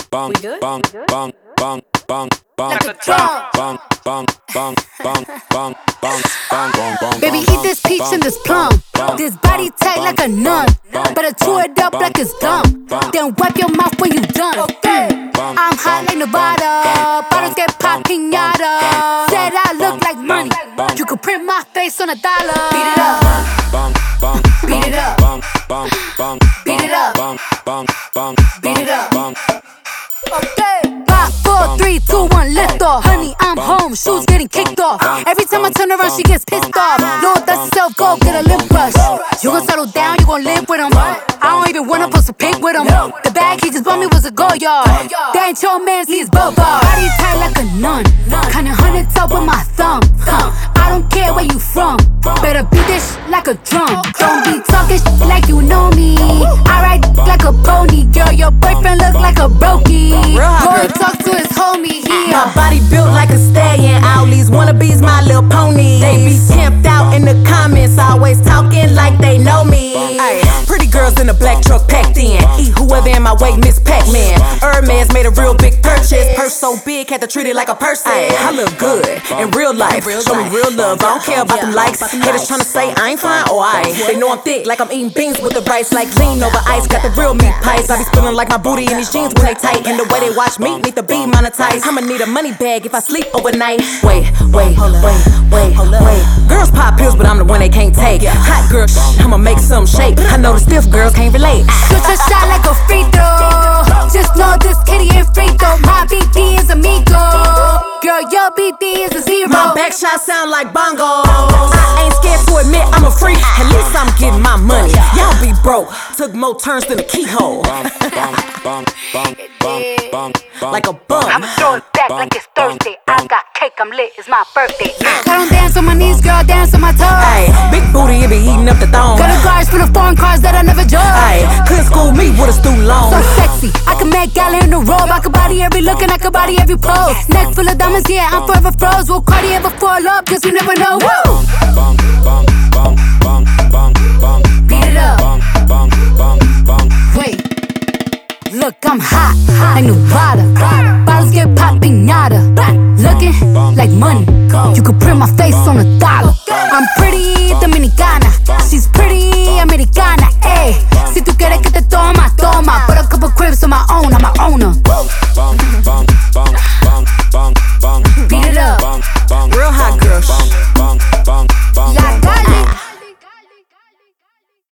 bang, good? bang, bang, bang, bang, bang, Like a drum. bang, bang, bang, bang, bang, bang, bang, bang. Baby, eat this peach and this plum. This body tight like a nun. Better chew it up like it's gum. Then wipe your mouth when you done. I'm hot like Nevada. Bottles get pop pinata. Said I look like money. You could print my face on a dollar. Beat it up. Beat it up. Beat it up. Beat it up. Okay. 5, 4, 3, 2, 1, lift off. Honey, I'm home, shoes getting kicked off. Every time I turn around, she gets pissed off. Lord, that's herself, go get a lip brush. You gon' settle down, you gon' live with him. I don't even wanna post a pic with him. The bag he just bought me was a go yard. That ain't your man's, he's bubba. Body tight like a nun. Kinda hunted top with my thumb. I don't care where you from. Better beat this shit like a drum. Don't be talking shit like you know me. I ride like a pony. Girl, your boyfriend look like a brokey. Go and talk to his homie here. My body built like a stallion. All these wannabes my little pony. They be pimped out in the comments, always talking like they know me. Ay, pretty girls in a black truck packed in. Eat whoever in my way, Miss Pac-Man. Hermes made a real big purchase. Purse so big, had to treat it like a person. I look good in real life. Show me real love. I don't care about them likes. Haters tryna say I ain't fine, oh I. They know I'm thick, like I'm eating beans with the rice, like lean over ice. Got the real meat pies. I be spilling like my booty in these jeans when they tight. And the way they watch me need to be monetized. I'ma need a money bag if I sleep overnight. Wait. Girls pop pills, but I'm the one they can't take. Hot girl, I'ma make some shake. I know the stiff girls can't relate. Shoot your shot like a free throw. Just know this kitty ain't free throw. My BD is amigo. Girl, your BD is a zero. My back shots sound like bongos. I ain't scared to admit I'm a freak. At least I'm getting my money. Y'all be broke. Took more turns than a keyhole. Like a bum. I'm throwing back like it's Thursday. I got cake, I'm lit, it's my birthday. I don't dance on my knees, girl, dance on my toes. Ay, big booty, it be eating up the thong. Got a guards for the foreign cars that I never drove. Ay, couldn't school me with a stool long. So sexy, I can make gala in the robe. I can body every look and I can body every pose. Neck full of diamonds, yeah, I'm forever froze. Will Cardi ever fall up? Cause we never know. Woo! Beat it up. Wait. Look, I'm hot, like Nevada. Bottles get pop pinata. Looking like money. You could print my face on a dollar. I'm pretty Dominicana. She's pretty Americana. Ayy.